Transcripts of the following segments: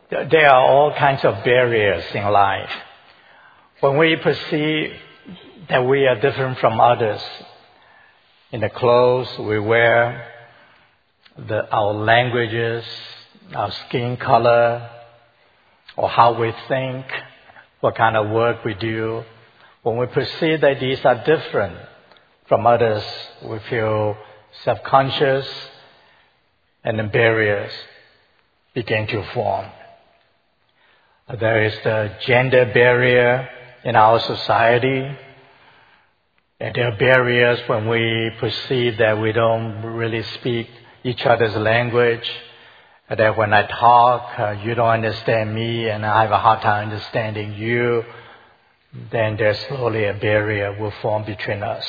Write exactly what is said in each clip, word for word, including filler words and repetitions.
There are all kinds of barriers in life. When we perceive that we are different from others, in the clothes we wear, the, our languages, our skin color, or how we think, what kind of work we do, when we perceive that these are different from others, we feel self-conscious, and the barriers begin to form. There is the gender barrier in our society. And there are barriers when we perceive that we don't really speak each other's language. And that when I talk, uh, you don't understand me and I have a hard time understanding you. Then there's slowly a barrier will form between us.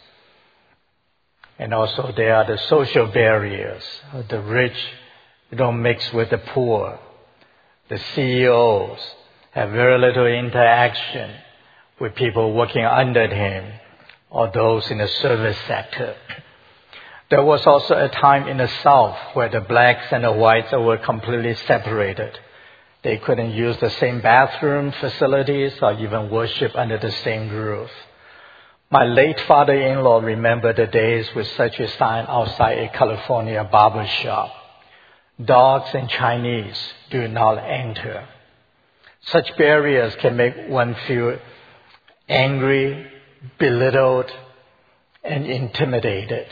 And also there are the social barriers. The rich don't mix with the poor. The C E Os have very little interaction with people working under him or those in the service sector. There was also a time in the South where the blacks and the whites were completely separated. They couldn't use the same bathroom facilities or even worship under the same roof. My late father-in-law remembered the days with such a sign outside a California barber shop. Dogs and Chinese do not enter. Such barriers can make one feel angry, belittled, and intimidated.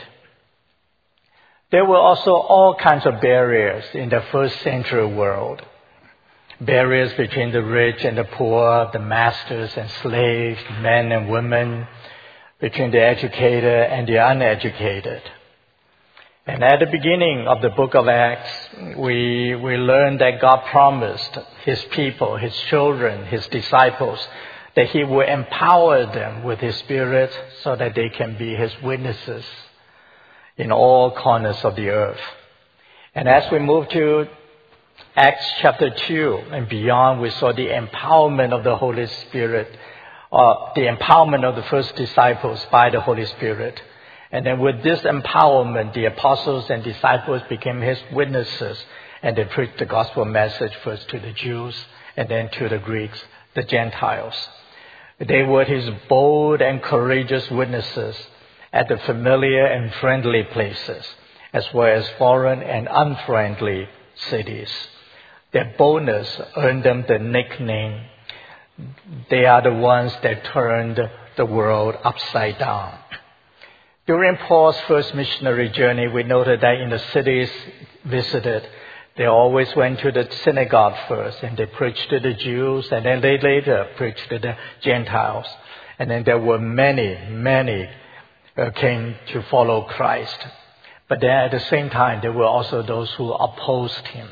There were also all kinds of barriers in the first century world. Barriers between the rich and the poor, the masters and slaves, men and women, between the educated and the uneducated. And at the beginning of the book of Acts, we, we learned that God promised His people, His children, His disciples, that He will empower them with His Spirit so that they can be His witnesses in all corners of the earth. And as we move to Acts chapter two and beyond, we saw the empowerment of the Holy Spirit, uh, the empowerment of the first disciples by the Holy Spirit. And then with this empowerment, the apostles and disciples became His witnesses, and they preached the gospel message first to the Jews and then to the Greeks, the Gentiles. They were His bold and courageous witnesses at the familiar and friendly places, as well as foreign and unfriendly cities. Their boldness earned them the nickname, they are the ones that turned the world upside down. During Paul's first missionary journey, we noted that in the cities visited, they always went to the synagogue first, and they preached to the Jews, and then they later preached to the Gentiles. And then there were many, many uh, came to follow Christ. But then at the same time, there were also those who opposed Him.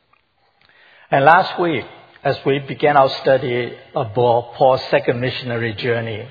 And last week, as we began our study of Paul's second missionary journey,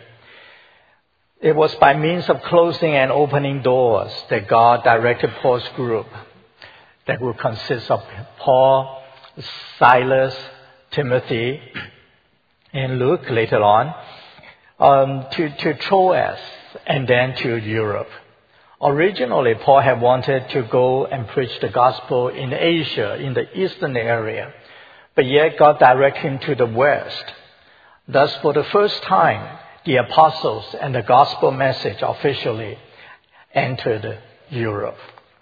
it was by means of closing and opening doors that God directed Paul's group that will consist of Paul, Silas, Timothy, and Luke later on, um, to, to Troas and then to Europe. Originally, Paul had wanted to go and preach the gospel in Asia, in the eastern area, but yet God directed him to the west. Thus, for the first time, the apostles and the gospel message officially entered Europe.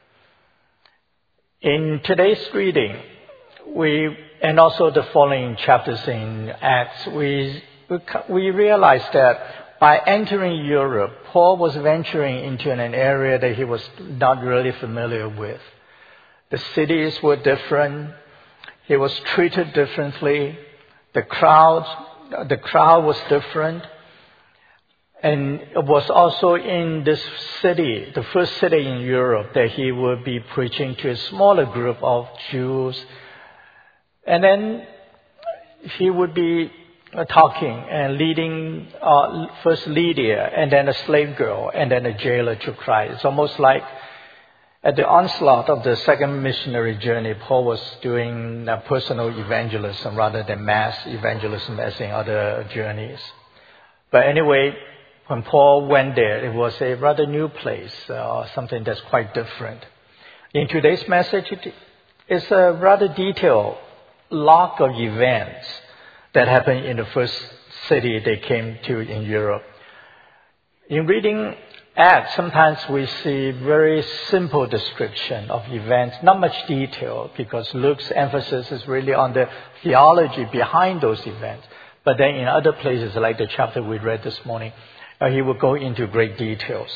In today's reading, we and also the following chapters in Acts, we we realize that by entering Europe, Paul was venturing into an area that he was not really familiar with. The cities were different. He was treated differently. The crowds, the crowd was different. And it was also in this city, the first city in Europe, that he would be preaching to a smaller group of Jews. And then he would be talking and leading uh, first Lydia, and then a slave girl, and then a jailer to Christ. It's almost like at the onslaught of the second missionary journey, Paul was doing uh, personal evangelism rather than mass evangelism as in other journeys. But anyway, when Paul went there, it was a rather new place, uh, something that's quite different. In today's message, it is a rather detailed lot of events that happened in the first city they came to in Europe. In reading Acts, sometimes we see very simple description of events, not much detail, because Luke's emphasis is really on the theology behind those events. But then in other places, like the chapter we read this morning, uh, he will go into great details.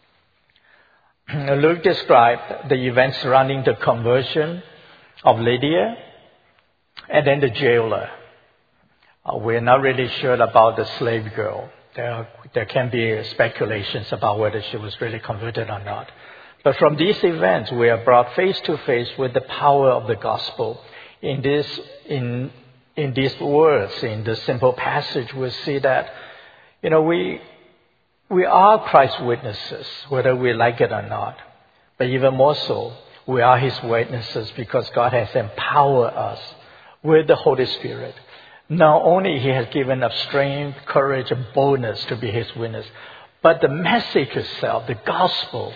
Luke described the events surrounding the conversion of Lydia and then the jailer. Uh, we're not really sure about the slave girl. There, there can be speculations about whether she was really converted or not. But from these events, we are brought face to face with the power of the gospel. In this, in in these words, in the simple passage, we see that, you know, we we are Christ's witnesses, whether we like it or not. But even more so, we are His witnesses because God has empowered us with the Holy Spirit. Not only He has given us strength, courage, and boldness to be His witness, but the message itself, the gospel,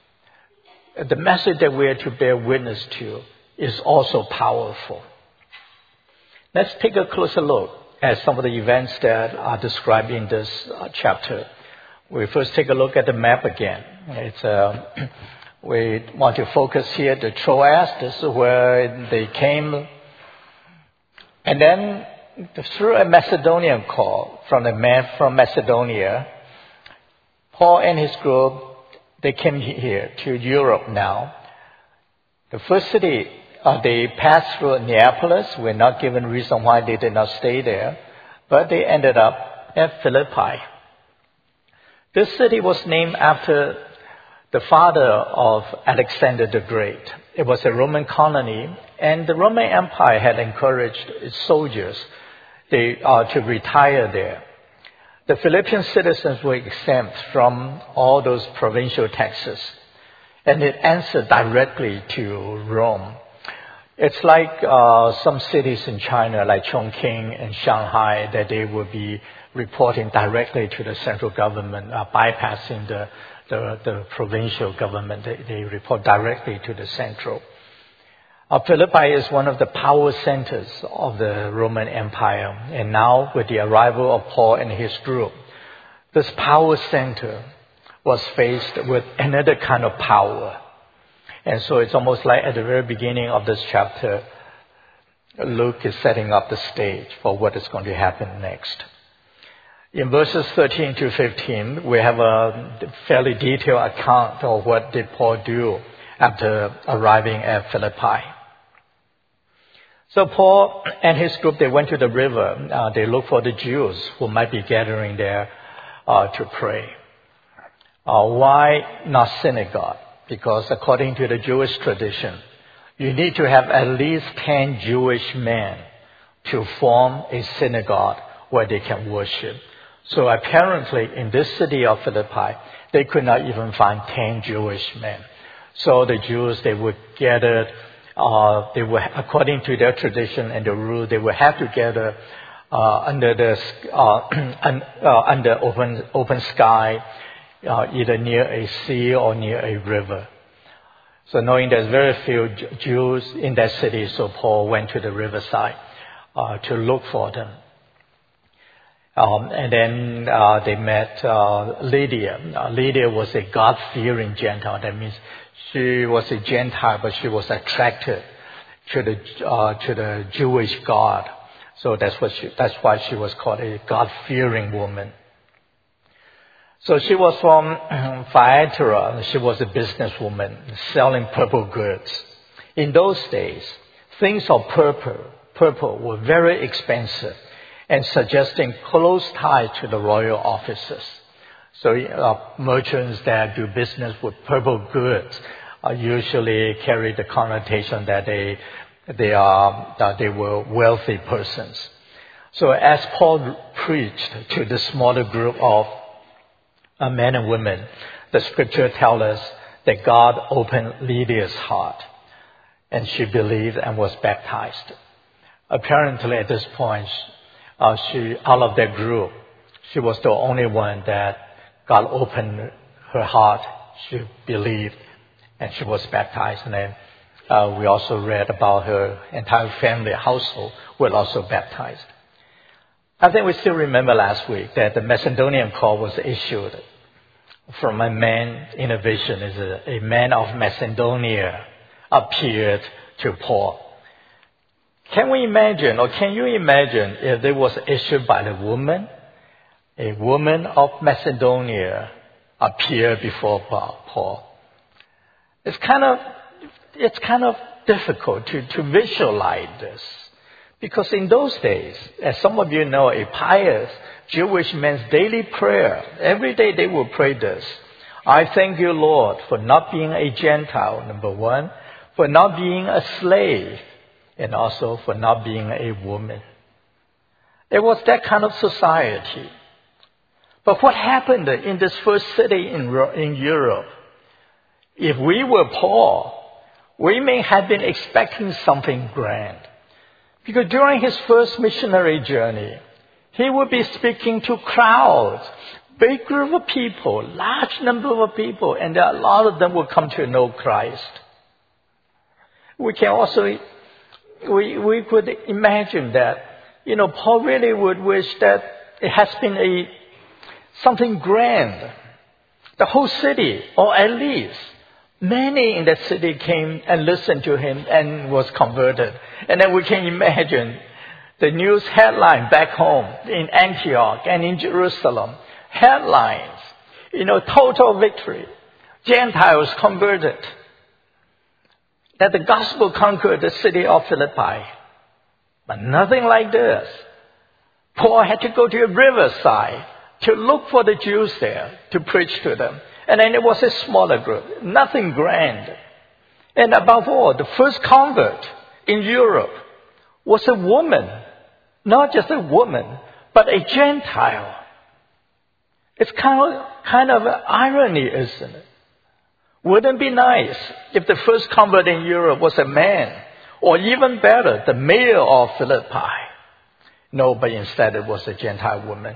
the message that we are to bear witness to is also powerful. Let's take a closer look at some of the events that are described in this uh, chapter. We first take a look at the map again. It's uh, we want to focus here at Troas. This is where they came. And then through a Macedonian call from a man from Macedonia, Paul and his group, they came here to Europe now. The first city, uh, they passed through Neapolis. We're not given reason why they did not stay there, but they ended up at Philippi. This city was named after the father of Alexander the Great. It was a Roman colony, and the Roman Empire had encouraged its soldiers they, uh, to retire there. The Philippian citizens were exempt from all those provincial taxes, and it answered directly to Rome. It's like uh, some cities in China, like Chongqing and Shanghai, that they will be reporting directly to the central government, uh, bypassing the, the, the provincial government. They, they report directly to the central. Uh, Philippi is one of the power centers of the Roman Empire. And now, with the arrival of Paul and his group, this power center was faced with another kind of power. And so it's almost like at the very beginning of this chapter, Luke is setting up the stage for what is going to happen next. In verses thirteen to fifteen, we have a fairly detailed account of what did Paul do after arriving at Philippi. So Paul and his group, they went to the river. Uh, they looked for the Jews who might be gathering there uh, to pray. Uh, why not synagogue? Because according to the Jewish tradition, you need to have at least ten Jewish men to form a synagogue where they can worship. So apparently in this city of Philippi, they could not even find ten Jewish men. So the Jews, they would gather, uh, they were, according to their tradition and the rule, they would have to gather uh, under the uh, un, uh, under open open sky, uh, either near a sea or near a river. So knowing there's very few Jews in that city, so Paul went to the riverside uh, to look for them. Um, and then uh, they met uh, Lydia. Uh, Lydia was a God-fearing Gentile. That means she was a Gentile, but she was attracted to the uh, to the Jewish God. So that's what she, that's why she was called a God-fearing woman. So she was from Thyatira. She was a businesswoman selling purple goods. In those days, things of purple, purple were very expensive and suggesting close ties to the royal offices. So uh, merchants that do business with purple goods uh, usually carry the connotation that they they are that they were wealthy persons. So as Paul preached to the smaller group of uh, men and women, the scripture tells us that God opened Lydia's heart, and she believed and was baptized. Apparently, at this point, Uh, she, out of that group, she was the only one that God opened her heart. She believed, and she was baptized. And then Uh, we also read about her entire family, household were also baptized. I think we still remember last week that the Macedonian call was issued from a man in a vision. Is a, a man of Macedonia appeared to Paul. Can we imagine, or can you imagine, if it was issued by a woman? A woman of Macedonia appeared before Paul. It's kind of, it's kind of difficult to, to visualize this. Because in those days, as some of you know, a pious Jewish man's daily prayer, every day they will pray this. I thank you, Lord, for not being a Gentile, number one, for not being a slave, and also for not being a woman. It was that kind of society. But what happened in this first city in, in Europe? If we were Paul, we may have been expecting something grand. Because during his first missionary journey, he would be speaking to crowds, big group of people, large number of people, and a lot of them will come to know Christ. We can also, we, we could imagine that, you know, Paul really would wish that it has been a, something grand. The whole city, or at least many in that city came and listened to him and was converted. And then we can imagine the news headline back home in Antioch and in Jerusalem. Headlines, you know, total victory. Gentiles converted. That the gospel conquered the city of Philippi. But nothing like this. Paul had to go to a riverside to look for the Jews there to preach to them. And then it was a smaller group, nothing grand. And above all, the first convert in Europe was a woman. Not just a woman, but a Gentile. It's kind of, kind of an irony, isn't it? Wouldn't it be nice if the first convert in Europe was a man? Or even better, the mayor of Philippi. No, but instead it was a Gentile woman.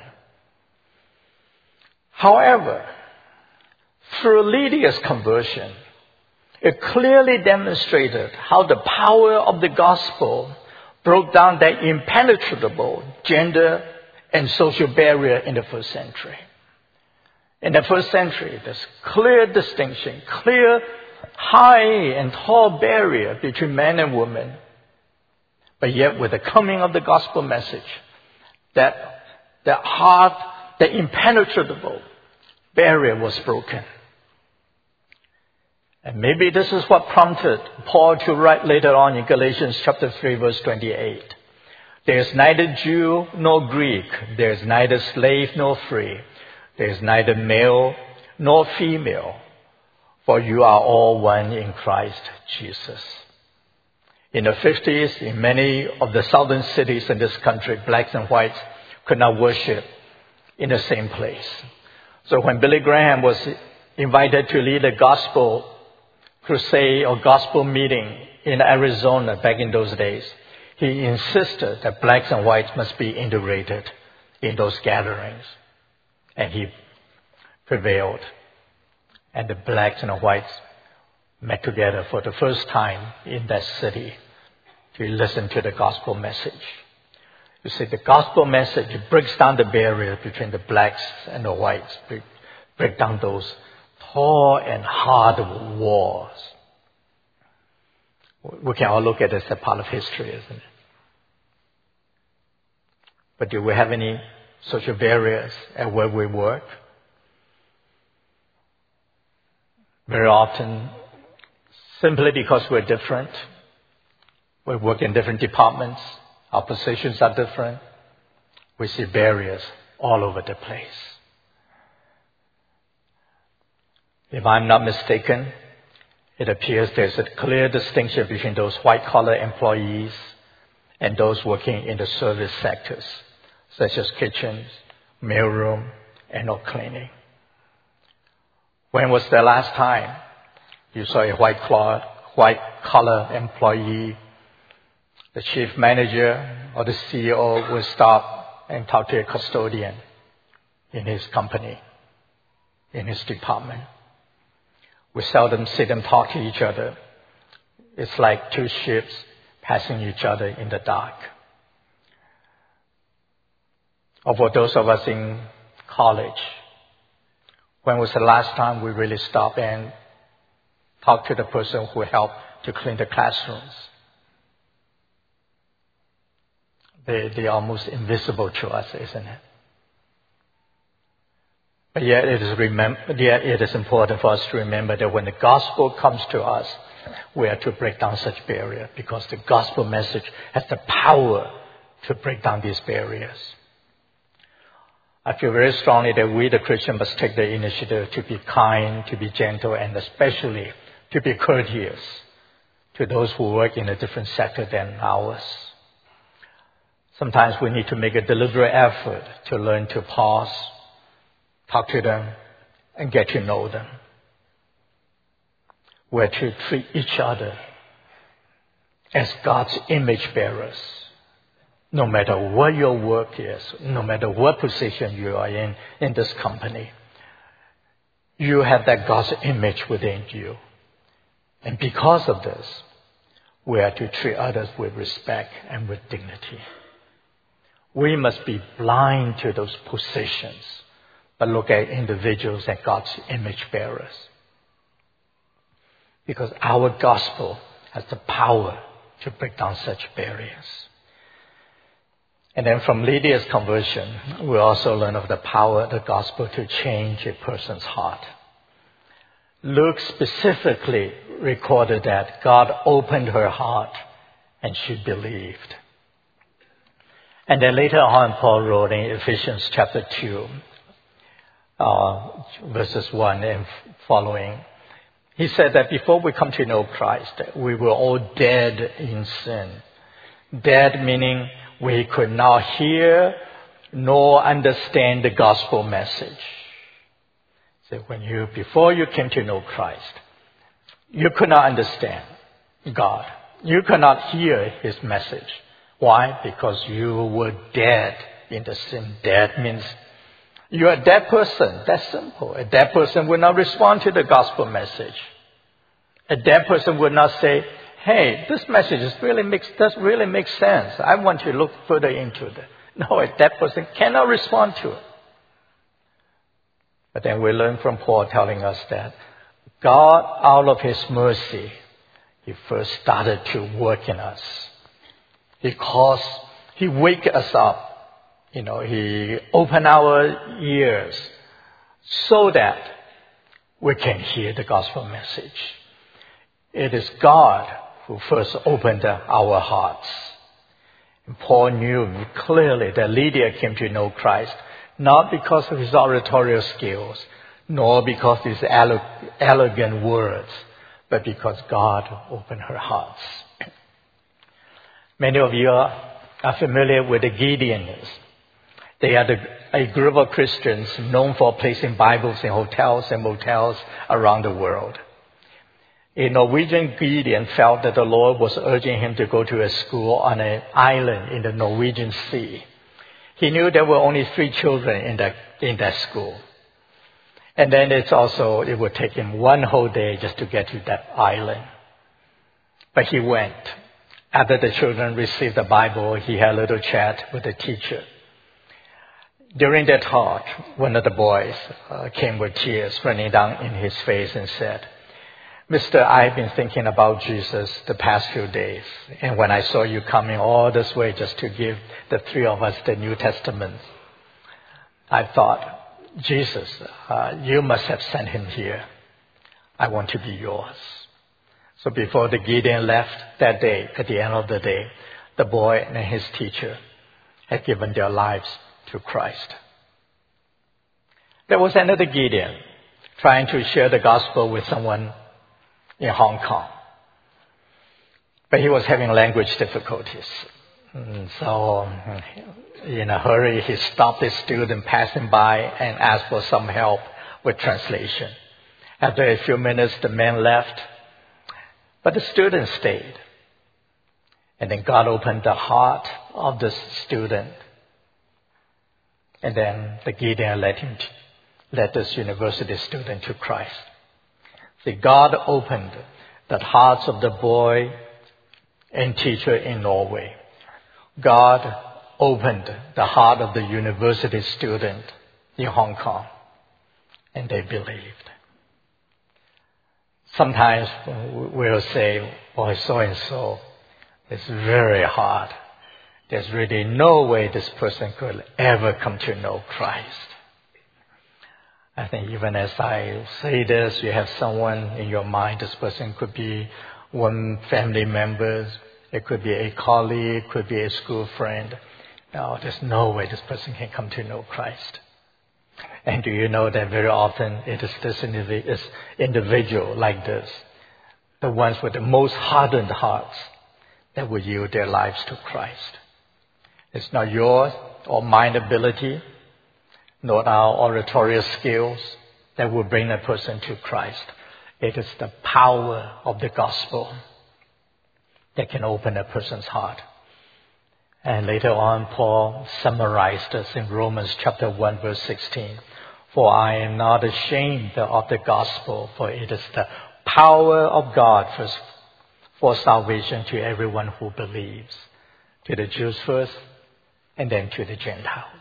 However, through Lydia's conversion, it clearly demonstrated how the power of the gospel broke down that impenetrable gender and social barrier in the first century. In the first century, there's clear distinction, clear high and tall barrier between man and woman. But yet with the coming of the gospel message, that, that hard, the impenetrable barrier was broken. And maybe this is what prompted Paul to write later on in Galatians chapter three, verse twenty-eight. There's neither Jew nor Greek. There's neither slave nor free. There's neither male nor female. For you are all one in Christ Jesus. In the fifties, in many of the southern cities in this country, blacks and whites could not worship in the same place. So when Billy Graham was invited to lead a gospel crusade or gospel meeting in Arizona back in those days, he insisted that blacks and whites must be integrated in those gatherings. And he prevailed. And the blacks and the whites met together for the first time in that city to listen to the gospel message. You see, the gospel message breaks down the barrier between the blacks and the whites, break, break down those tall and hard walls. We can all look at it as a part of history, isn't it? But do we have any social barriers at where we work? Very often, simply because we're different, we work in different departments, our positions are different, we see barriers all over the place. If I'm not mistaken, it appears there's a clear distinction between those white-collar employees and those working in the service sectors, such as kitchens, mailroom, and or cleaning. When was the last time you saw a white-collar, white-collar employee, the chief manager or the C E O will stop and talk to a custodian in his company, in his department? We seldom see them talk to each other It's like two ships passing each other in the dark. Or for those of us in college, when was the last time we really stopped and talked to the person who helped to clean the classrooms? They, they are almost invisible to us, isn't it? But yet it is remember, yet it is important for us to remember that when the gospel comes to us, we are to break down such barriers, because the gospel message has the power to break down these barriers. I feel very strongly that we, the Christians, must take the initiative to be kind, to be gentle, and especially to be courteous to those who work in a different sector than ours. Sometimes we need to make a deliberate effort to learn to pause, talk to them, and get to know them. We're to treat each other as God's image bearers. No matter what your work is, no matter what position you are in in this company, you have that God's image within you. And because of this, we are to treat others with respect and with dignity. We must be blind to those positions, but look at individuals as God's image bearers. Because our gospel has the power to break down such barriers. And then from Lydia's conversion, we also learn of the power of the gospel to change a person's heart. Luke specifically recorded that God opened her heart and she believed. And then later on, Paul wrote in Ephesians chapter two, uh, verses one and following, he said that before we come to know Christ, we were all dead in sin. Dead meaning we could not hear nor understand the gospel message. So when you, before you came to know Christ, you could not understand God. You could not hear His message. Why? Because you were dead in the sin. Dead means you are a dead person. That's simple. A dead person will not respond to the gospel message. A dead person would not say, hey, this message is really makes, does really make sense. I want to look further into it. No, a dead person cannot respond to it. But then we learn from Paul telling us that God, out of His mercy, He first started to work in us. Because He wake us up. You know, He opened our ears so that we can hear the gospel message. It is God who first opened our hearts. And Paul knew clearly that Lydia came to know Christ not because of his oratorial skills, nor because of his ele- elegant words, but because God opened her hearts. Many of you are, are familiar with the Gideonists. They are the, a group of Christians known for placing Bibles in hotels and motels around the world. A Norwegian Gideon felt that the Lord was urging him to go to a school on an island in the Norwegian Sea. He knew there were only three children in that, in that school. And then it's also, it would take him one whole day just to get to that island. But he went. After the children received the Bible, he had a little chat with the teacher. During that talk, one of the boys uh, came with tears running down in his face and said, Mister, I've been thinking about Jesus the past few days. And when I saw you coming all this way just to give the three of us the New Testament, I thought, Jesus, uh, you must have sent him here. I want to be yours. So before the Gideon left that day, at the end of the day, the boy and his teacher had given their lives to Christ. There was another Gideon trying to share the gospel with someone in Hong Kong. But he was having language difficulties. And so in a hurry, he stopped a student passing by and asked for some help with translation. After a few minutes, the man left, but the student stayed. And then God opened the heart of the student. And then the Gideon led him, to, led this university student to Christ. See, God opened the hearts of the boy and teacher in Norway. God opened the heart of the university student in Hong Kong, and they believed. Sometimes we'll say, boy, so-and-so, it's very hard. There's really no way this person could ever come to know Christ. I think even as I say this, you have someone in your mind. This person could be one family member. It could be a colleague. It could be a school friend. No, there's no way this person can come to know Christ. And do you know that very often it is this individual like this, the ones with the most hardened hearts, that will yield their lives to Christ. It's not yours or mine ability, not our oratorial skills that will bring a person to Christ. It is the power of the gospel that can open a person's heart. And later on, Paul summarized this in Romans chapter one, verse sixteen. For I am not ashamed of the gospel, for it is the power of God for, for salvation to everyone who believes, to the Jews first, and then to the Gentiles.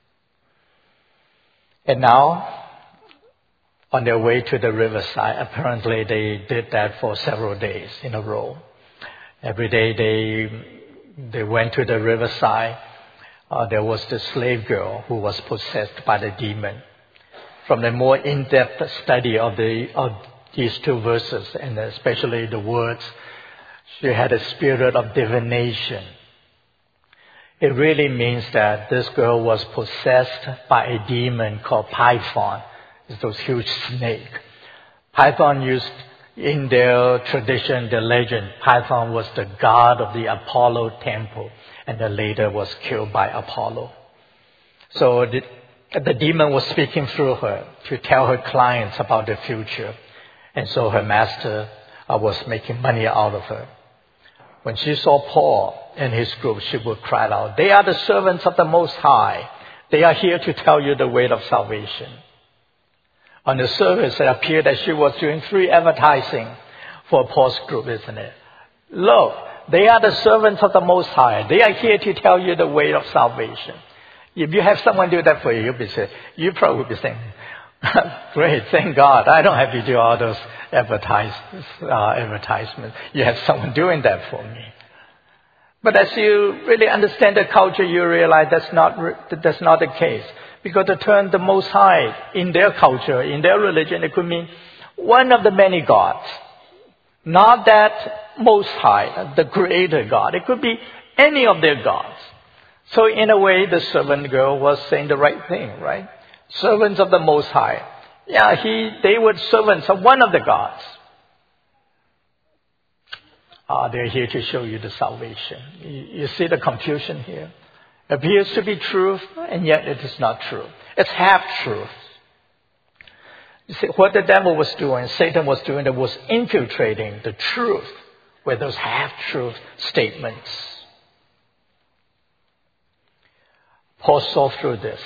And now, on their way to the riverside, apparently they did that for several days in a row. Every day they they went to the riverside. Uh, there was the slave girl who was possessed by the demon. From the more in-depth study of the of these two verses, and especially the words, she had a spirit of divination. It really means that this girl was possessed by a demon called Python. It's those huge snake. Python used, in their tradition, the legend, Python was the god of the Apollo temple, and then later was killed by Apollo. So the, the demon was speaking through her to tell her clients about the future. And so her master uh, was making money out of her. When she saw Paul and his group, she would cry out, "They are the servants of the Most High. They are here to tell you the way of salvation." On the surface, it appeared that she was doing free advertising for Paul's group, isn't it? Look, they are the servants of the Most High. They are here to tell you the way of salvation. If you have someone do that for you, you'll be saying, you probably will be saying, "Great, thank God. I don't have to do all those advertise, uh, advertisements. You have someone doing that for me." But as you really understand the culture, you realize that's not that's not the case. Because the term "the Most High" in their culture, in their religion, it could mean one of the many gods. Not that Most High, the Creator God. It could be any of their gods. So in a way, the servant girl was saying the right thing, right? Servants of the Most High. Yeah, he, they were servants of one of the gods. Uh, they're here to show you the salvation. You, you see the confusion here? It appears to be truth, and yet it is not true. It's half-truth. You see, what the devil was doing, Satan was doing, it was infiltrating the truth with those half-truth statements. Paul saw through this.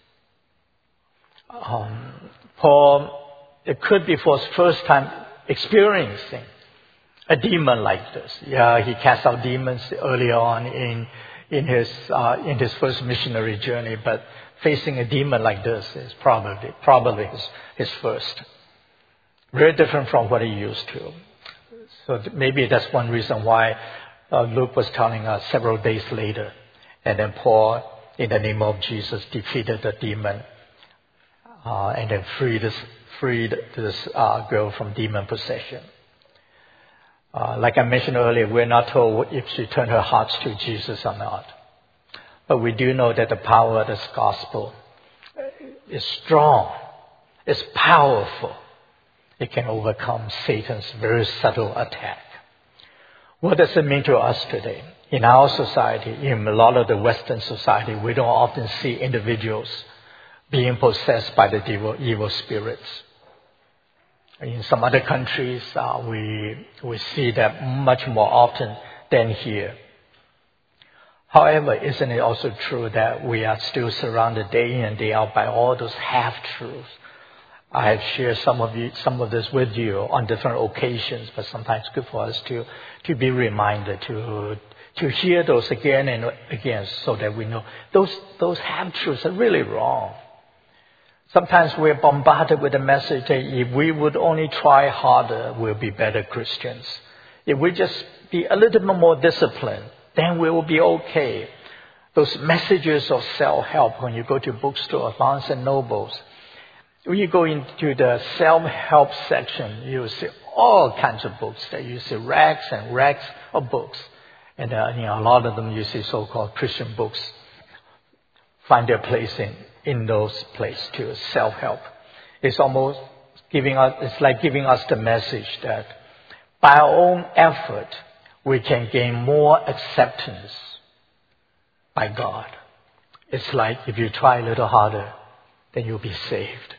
Um, Paul, it could be for his first time experiencing a demon like this. Yeah, he cast out demons earlier on in in his uh, in his first missionary journey, but facing a demon like this is probably probably his his first. Very different from what he used to. So maybe that's one reason why uh, Luke was telling us several days later, and then Paul, in the name of Jesus, defeated the demon. Uh, and then freed this, freed this uh, girl from demon possession. Uh, like I mentioned earlier, we're not told if she turned her heart to Jesus or not. But we do know that the power of this gospel is strong. It's powerful. It can overcome Satan's very subtle attack. What does it mean to us today? In our society, in a lot of the Western society, we don't often see individuals being possessed by the evil, evil spirits. In some other countries, uh, we we see that much more often than here. However, isn't it also true that we are still surrounded day in and day out by all those half-truths, I have shared some of you, some of this with you on different occasions, but sometimes it's good for us to, to be reminded, to, to hear those again and again so that we know those, those half-truths are really wrong. Sometimes we're bombarded with the message that if we would only try harder, we'll be better Christians. If we just be a little bit more disciplined, then we will be okay. Those messages of self-help, when you go to bookstore, Barnes and Nobles, when you go into the self-help section, you will see all kinds of books. That you see racks and racks of books. And uh, you know, a lot of them you see so-called Christian books find their place in, in those places too. Self-help. It's almost giving us, it's like giving us the message that by our own effort, we can gain more acceptance by God. It's like if you try a little harder, then you'll be saved.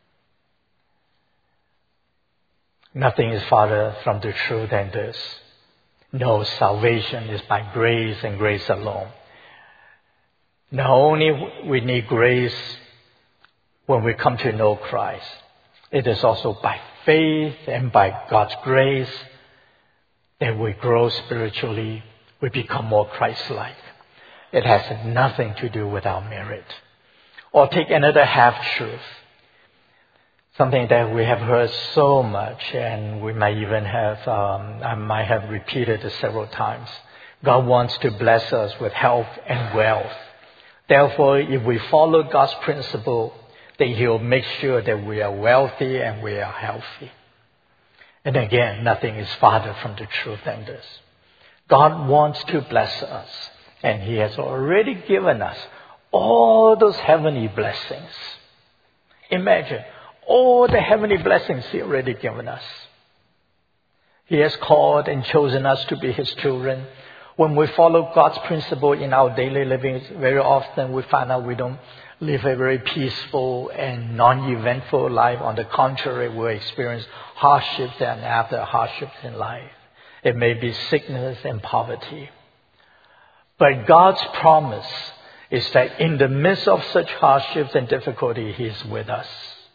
Nothing is farther from the truth than this. No, salvation is by grace and grace alone. Not only we need grace when we come to know Christ, it is also by faith and by God's grace that we grow spiritually, we become more Christ-like. It has nothing to do with our merit. Or take another half-truth, something that we have heard so much, and we might even have, um, I might have repeated it several times. God wants to bless us with health and wealth. Therefore, if we follow God's principle, then He'll make sure that we are wealthy and we are healthy. And again, nothing is farther from the truth than this. God wants to bless us, and He has already given us all those heavenly blessings. Imagine all the heavenly blessings He already given us. He has called and chosen us to be His children. When we follow God's principle in our daily living, very often we find out we don't live a very peaceful and non-eventful life. On the contrary, we experience hardships and after hardships in life. It may be sickness and poverty. But God's promise is that in the midst of such hardships and difficulty, He is with us.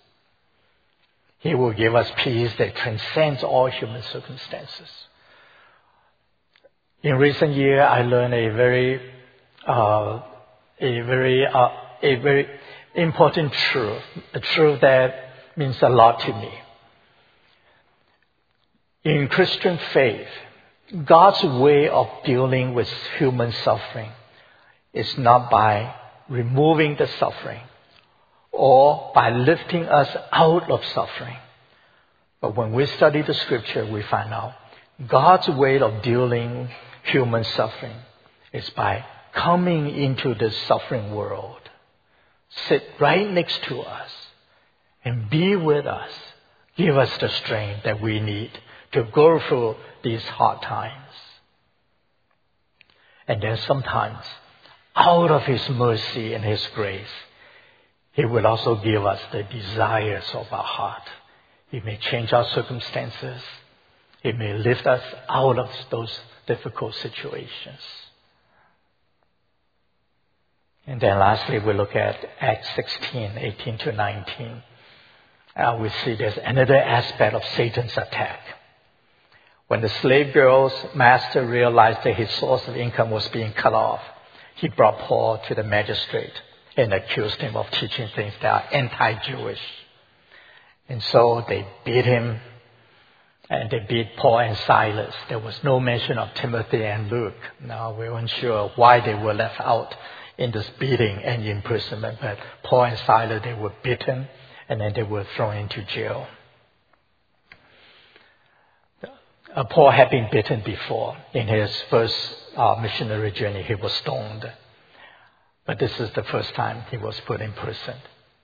He will give us peace that transcends all human circumstances. In recent years, I learned a very, uh, a very, uh, a very important truth, a truth that means a lot to me. In Christian faith, God's way of dealing with human suffering is not by removing the suffering or by lifting us out of suffering. But when we study the scripture, we find out God's way of dealing human suffering is by coming into this suffering world, sit right next to us, and be with us, give us the strength that we need to go through these hard times. And then sometimes, out of His mercy and His grace, He will also give us the desires of our heart. He may change our circumstances. He may lift us out of those difficult situations. And then lastly, we look at Acts sixteen, eighteen to nineteen. Uh, we see there's another aspect of Satan's attack. When the slave girl's master realized that his source of income was being cut off, he brought Paul to the magistrate and accused him of teaching things that are anti-Jewish. And so they beat him, and they beat Paul and Silas. There was no mention of Timothy and Luke. Now, we weren't sure why they were left out in this beating and imprisonment, but Paul and Silas, they were beaten, and then they were thrown into jail. Uh, Paul had been beaten before. In his first uh, missionary journey, he was stoned. But this is the first time he was put in prison.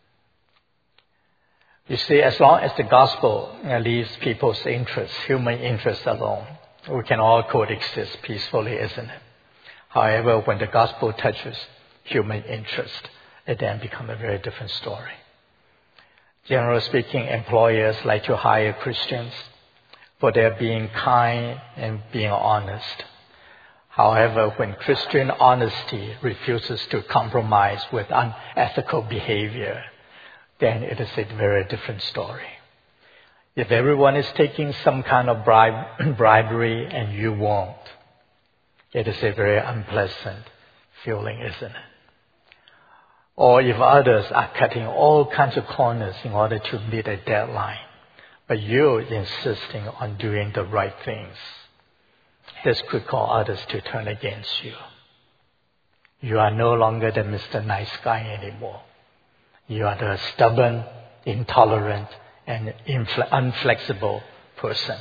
You see, as long as the gospel leaves people's interests, human interests alone, we can all coexist peacefully, isn't it? However, when the gospel touches human interest, it then becomes a very different story. Generally speaking, employers like to hire Christians for their being kind and being honest. However, when Christian honesty refuses to compromise with unethical behavior, then it is a very different story. If everyone is taking some kind of bribe, bribery and you won't, it is a very unpleasant feeling, isn't it? Or if others are cutting all kinds of corners in order to meet a deadline, but you're insisting on doing the right things, this could cause others to turn against you. You are no longer the Mister Nice Guy anymore. You are the stubborn, intolerant, and infle- unflexible person.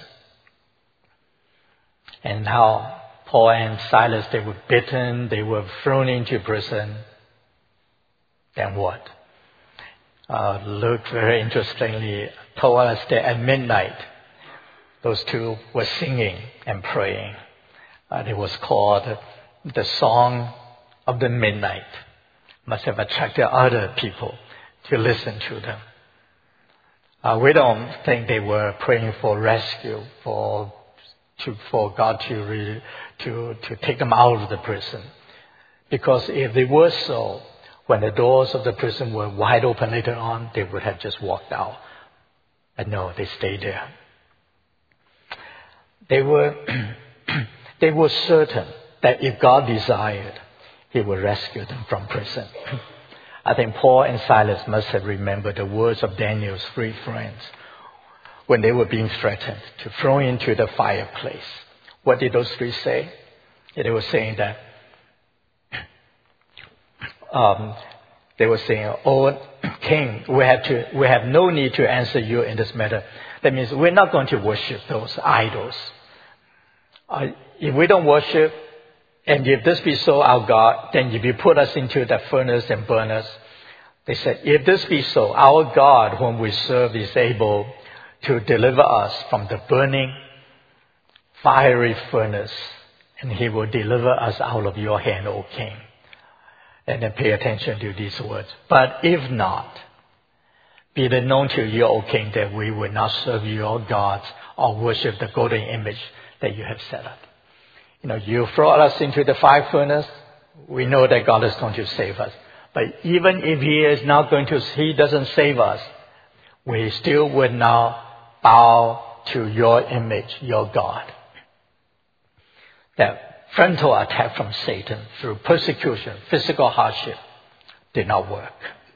And now Paul and Silas, they were beaten, they were thrown into prison. Then what? Uh, Luke very interestingly told us that at midnight, those two were singing and praying. Uh, it was called the Song of the Midnight. Must have attracted other people to listen to them. Uh, we don't think they were praying for rescue, for to, for God to, re, to to take them out of the prison. Because if they were so, when the doors of the prison were wide open later on, they would have just walked out. But no, they stayed there. They were, they were certain that if God desired, He would rescue them from prison. I think Paul and Silas must have remembered the words of Daniel's three friends when they were being threatened to throw into the fireplace. What did those three say? They were saying that Um, they were saying, "Oh, King, we have to, we have no need to answer you in this matter." That means we're not going to worship those idols. Uh, if we don't worship, and if this be so, our God, then if you put us into the furnace and burn us, they said, if this be so, our God, whom we serve, is able to deliver us from the burning, fiery furnace, and He will deliver us out of your hand, O King. And then pay attention to these words. But if not, be it known to you, O King, that we will not serve your gods or worship the golden image that you have set up. You know, you throw us into the fire furnace, we know that God is going to save us. But even if He is not going to, He doesn't save us, we still would not bow to your image, your God. That frontal attack from Satan through persecution, physical hardship, did not work.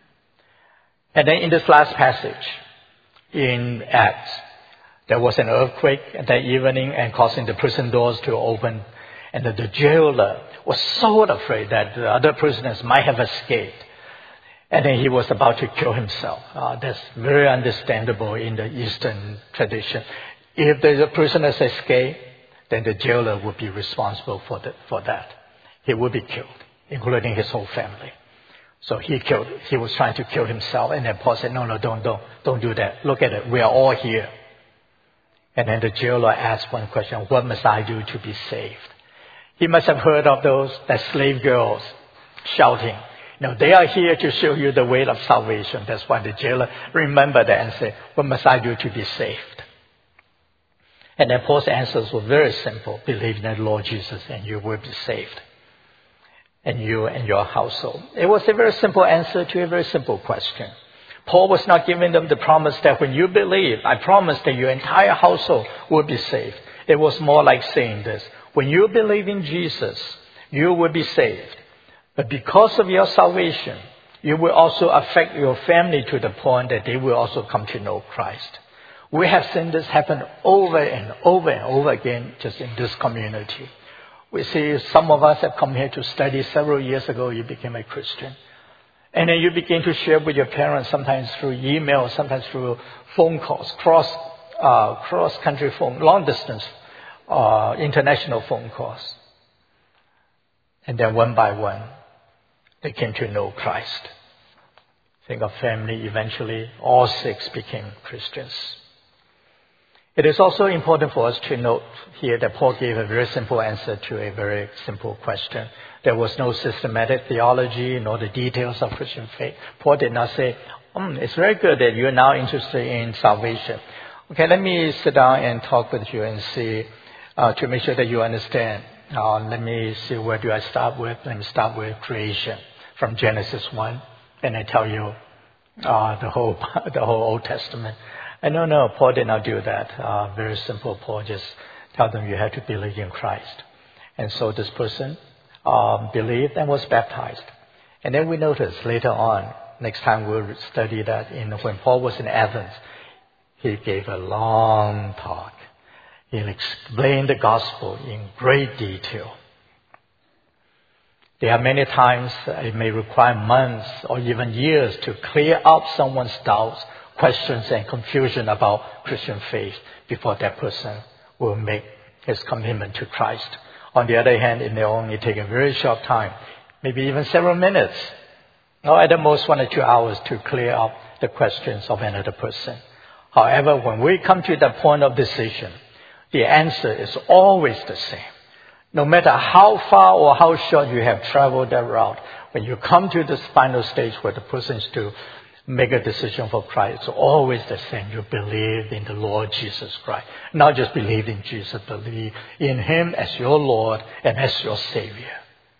And then in this last passage, in Acts, there was an earthquake that evening and causing the prison doors to open. And the, the jailer was so afraid that the other prisoners might have escaped. And then he was about to kill himself. Uh, that's very understandable in the Eastern tradition. If the prisoners escape, then the jailer would be responsible for, the, for that. He would be killed, including his whole family. So he killed, he was trying to kill himself. And then Paul said, no, no, don't, don't, don't do that. Look at it. We are all here. And then the jailer asked one question, what must I do to be saved? He must have heard of those, that slave girls shouting, no, they are here to show you the way of salvation. That's why the jailer remembered that and said, what must I do to be saved? And then Paul's answers were very simple. Believe in the Lord Jesus and you will be saved. And you and your household. It was a very simple answer to a very simple question. Paul was not giving them the promise that when you believe, I promise that your entire household will be saved. It was more like saying this. When you believe in Jesus, you will be saved. But because of your salvation, you will also affect your family to the point that they will also come to know Christ. We have seen this happen over and over and over again just in this community. We see some of us have come here to study. Several years ago, you became a Christian. And then you begin to share with your parents, sometimes through email, sometimes through phone calls, cross, uh, cross-country phone, long-distance, uh, international phone calls. And then one by one, they came to know Christ. Think of family, eventually all six became Christians. It is also important for us to note here that Paul gave a very simple answer to a very simple question. There was no systematic theology, nor the details of Christian faith. Paul did not say, mm, it's very good that you're now interested in salvation. Okay, let me sit down and talk with you and see, uh, to make sure that you understand. Uh, let me see, where do I start with? Let me start with creation from Genesis one. And I tell you uh, the whole the whole Old Testament. And no, no, Paul did not do that. Uh, very simple. Paul just tell them you have to believe in Christ. And so this person um, believed and was baptized. And then we noticed later on, next time we'll study that in when Paul was in Athens, he gave a long talk. He explained the gospel in great detail. There are many times it may require months or even years to clear up someone's doubts, questions, and confusion about Christian faith before that person will make his commitment to Christ. On the other hand, it may only take a very short time, maybe even several minutes, or at the most one or two hours to clear up the questions of another person. However, when we come to that point of decision, the answer is always the same. No matter how far or how short you have traveled that route, when you come to this final stage where the person is to make a decision for Christ, it's always the same. You believe in the Lord Jesus Christ. Not just believe in Jesus, believe in Him as your Lord and as your Savior.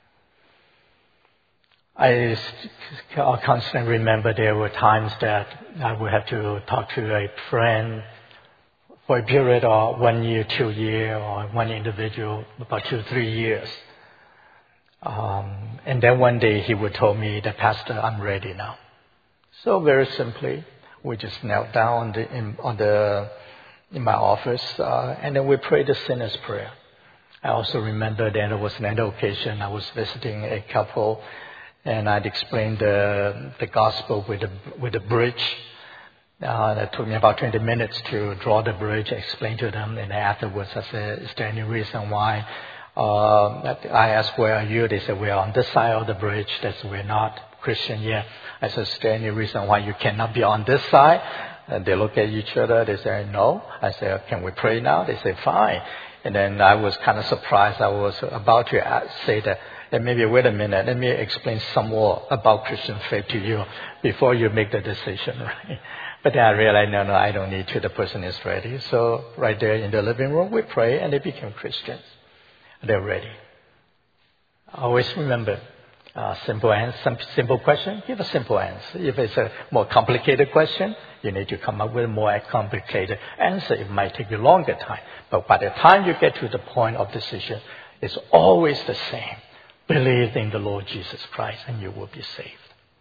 I constantly remember there were times that I would have to talk to a friend for a period of one year, two years, or one individual about two, three years. Um, and then one day he would tell me that, Pastor, I'm ready now. So very simply, we just knelt down on the, in, on the, in my office, uh, and then we prayed the sinner's prayer. I also remember that there was another occasion I was visiting a couple, and I'd explained the, the gospel with a, with a bridge. Uh, that took me about twenty minutes to draw the bridge, explain to them, and afterwards I said, is there any reason why? Uh, I asked, where are you? They said, we're on this side of the bridge. That's we're not Christian yet. I said, is there any reason why you cannot be on this side? And they look at each other. They say, no. I said, can we pray now? They say, fine. And then I was kind of surprised. I was about to ask, say that, and maybe wait a minute, let me explain some more about Christian faith to you before you make the decision, right? But then I realized, no, no, I don't need to. The person is ready. So right there in the living room, we pray, and they became Christians. They're ready. Always remember, uh, simple answer, simple question, give a simple answer. If it's a more complicated question, you need to come up with a more complicated answer. It might take you longer time. But by the time you get to the point of decision, it's always the same. Believe in the Lord Jesus Christ, and you will be saved.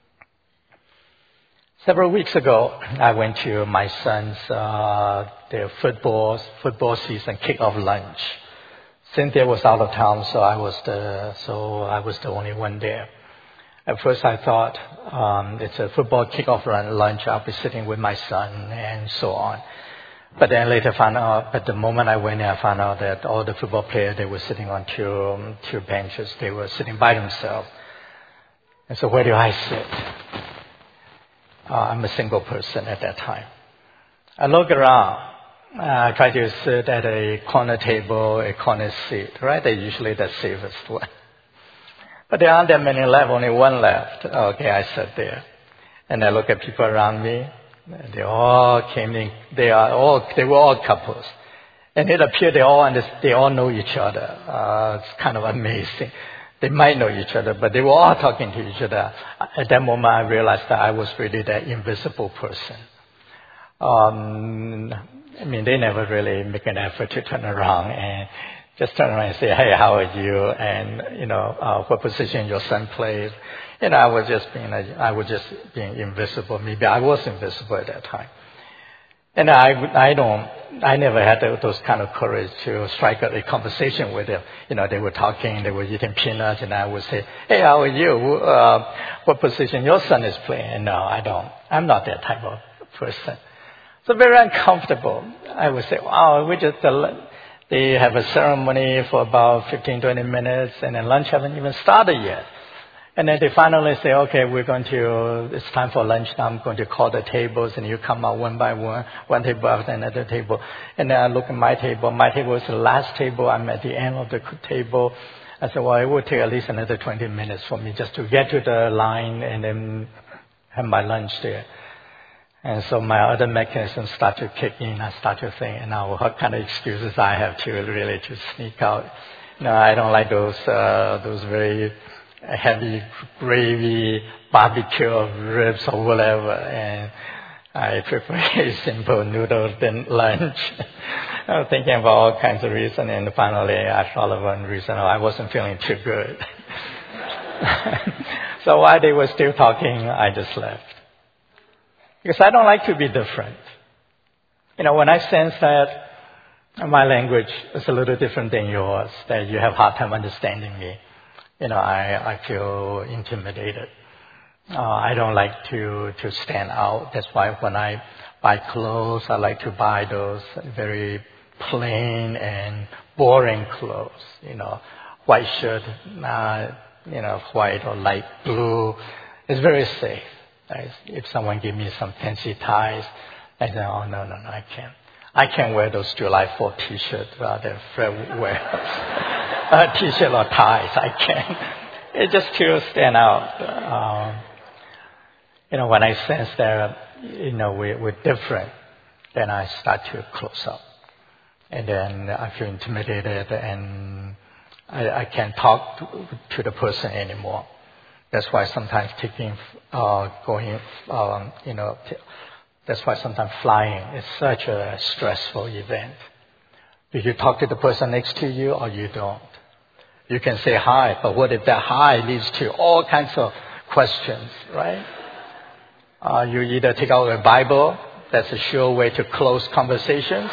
Several weeks ago, I went to my son's uh, their football football season kickoff lunch. Cynthia was out of town, so I was the so I was the only one there. At first, I thought um, it's a football kickoff lunch. I'll be sitting with my son and so on. But then later, found out. But the moment I went there, I found out that all the football players they were sitting on two two benches. They were sitting by themselves. And so, where do I sit? Uh, I'm a single person at that time. I look around. Uh, I try to sit at a corner table, a corner seat, right? They're usually the safest one. But there aren't that many left, only one left. Okay, I sat there. And I look at people around me. They all came in. They are all, they were all couples. And it appeared they all, under, they all know each other. Uh, it's kind of amazing. They might know each other, but they were all talking to each other. At that moment, I realized that I was really that invisible person. Um, I mean, they never really make an effort to turn around and just turn around and say, hey, how are you? And, you know, uh, what position your son plays. You know, I was just being, I was just being invisible. Maybe I was invisible at that time. And I, I don't, I never had those kind of courage to strike up a conversation with them. You know, they were talking, they were eating peanuts, and I would say, hey, how are you? Uh, what position your son is playing? And no, I don't. I'm not that type of person. So very uncomfortable. I would say, wow, we just, uh, they have a ceremony for about fifteen, twenty minutes, and then lunch haven't even started yet. And then they finally say, okay, we're going to, it's time for lunch now. I'm going to call the tables, and you come out one by one, one table after another table. And then I look at my table. My table is the last table. I'm at the end of the table. I said, well, it will take at least another twenty minutes for me just to get to the line and then have my lunch there. And so my other mechanisms start to kick in. I start to think, now what kind of excuses I have to really to sneak out. No, I don't like those, uh, those very a heavy gravy, barbecue of ribs or whatever, and I prefer a simple noodle than lunch. I was thinking about all kinds of reasons, and finally I thought of one reason. Oh, I wasn't feeling too good. So while they were still talking, I just left. Because I don't like to be different. You know, when I sense that my language is a little different than yours, that you have a hard time understanding me, you know, I, I feel intimidated. Uh, I don't like to, to stand out. That's why when I buy clothes, I like to buy those very plain and boring clothes. You know, white shirt, uh, you know, white or light blue. It's very safe. Right? If someone give me some fancy ties, I say, oh, no, no, no, I can't. I can't wear those July fourth T-shirts rather Fred wear a T-shirt or ties. I can't. It just to stand out. Um, you know, when I sense that, you know, we, we're different, then I start to close up. And then I feel intimidated and I, I can't talk to, to the person anymore. That's why sometimes taking, uh, going, um, you know, t- that's why sometimes flying is such a stressful event. Do you talk to the person next to you or you don't? You can say hi, but what if that hi leads to all kinds of questions, right? Uh, you either take out a Bible, that's a sure way to close conversations.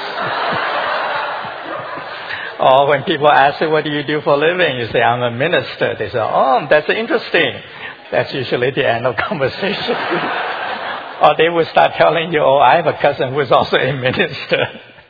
Or when people ask you, what do you do for a living? You say, I'm a minister. They say, oh, that's interesting. That's usually the end of conversation. Or they will start telling you, oh, I have a cousin who is also a minister.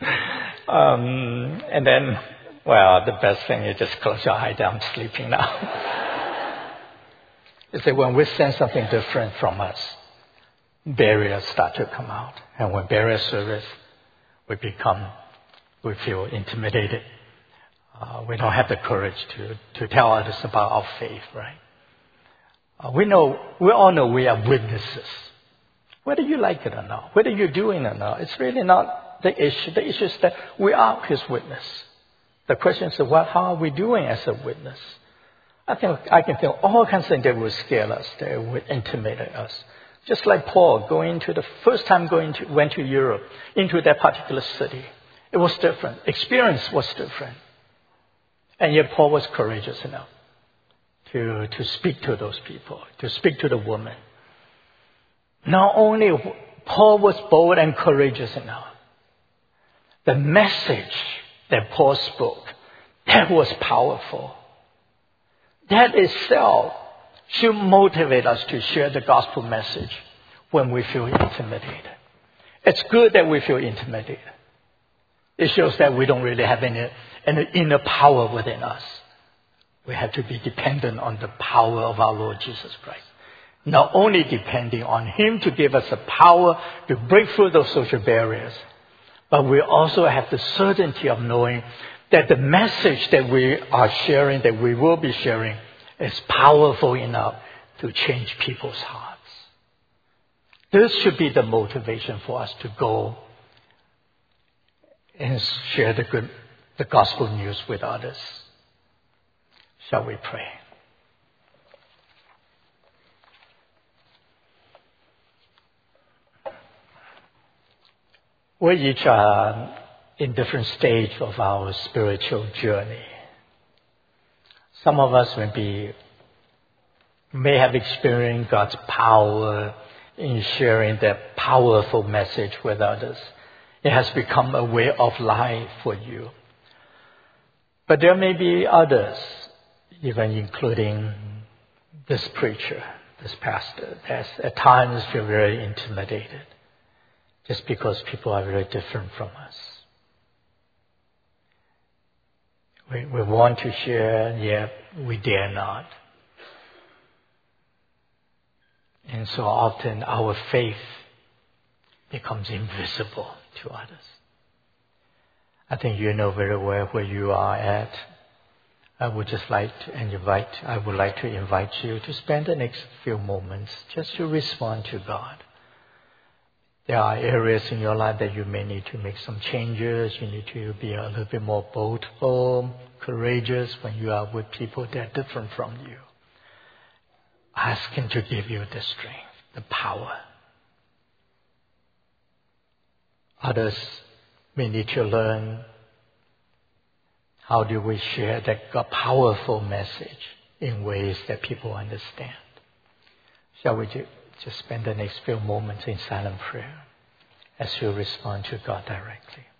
um, and then, well, the best thing is just close your eyes. I'm sleeping now. You see, when we sense something different from us, barriers start to come out. And when barriers surface, we become, we feel intimidated. Uh, we don't have the courage to, to tell others about our faith, right? Uh, we know, we all know we are witnesses. Whether you like it or not, whether you're doing it or not, it's really not the issue. The issue is that we are His witness. The question is, well, how are we doing as a witness? I think I can feel all kinds of things that would scare us, that would intimidate us. Just like Paul going to the first time going to went to Europe, into that particular city. It was different. Experience was different. And yet Paul was courageous enough to, to speak to those people, to speak to the woman. Not only Paul was bold and courageous enough, the message that Paul spoke, that was powerful. That itself should motivate us to share the gospel message when we feel intimidated. It's good that we feel intimidated. It shows that we don't really have any, any inner power within us. We have to be dependent on the power of our Lord Jesus Christ. Not only depending on Him to give us the power to break through those social barriers, but we also have the certainty of knowing that the message that we are sharing, that we will be sharing, is powerful enough to change people's hearts. This should be the motivation for us to go and share the good, the gospel news with others. Shall we pray? We each are in different stages of our spiritual journey. Some of us may be, may have experienced God's power in sharing that powerful message with others. It has become a way of life for you. But there may be others, even including this preacher, this pastor, that at times feel very intimidated just because people are very different from us. We, we want to share, yet we dare not. And so often our faith becomes invisible to others. I think you know very well where you are at. I would just like to invite, I would like to invite you to spend the next few moments just to respond to God. There are areas in your life that you may need to make some changes. You need to be a little bit more boldful, courageous when you are with people that are different from you. Ask Him to give you the strength, the power. Others may need to learn how do we share that powerful message in ways that people understand. Shall we just spend the next few moments in silent prayer as you respond to God directly?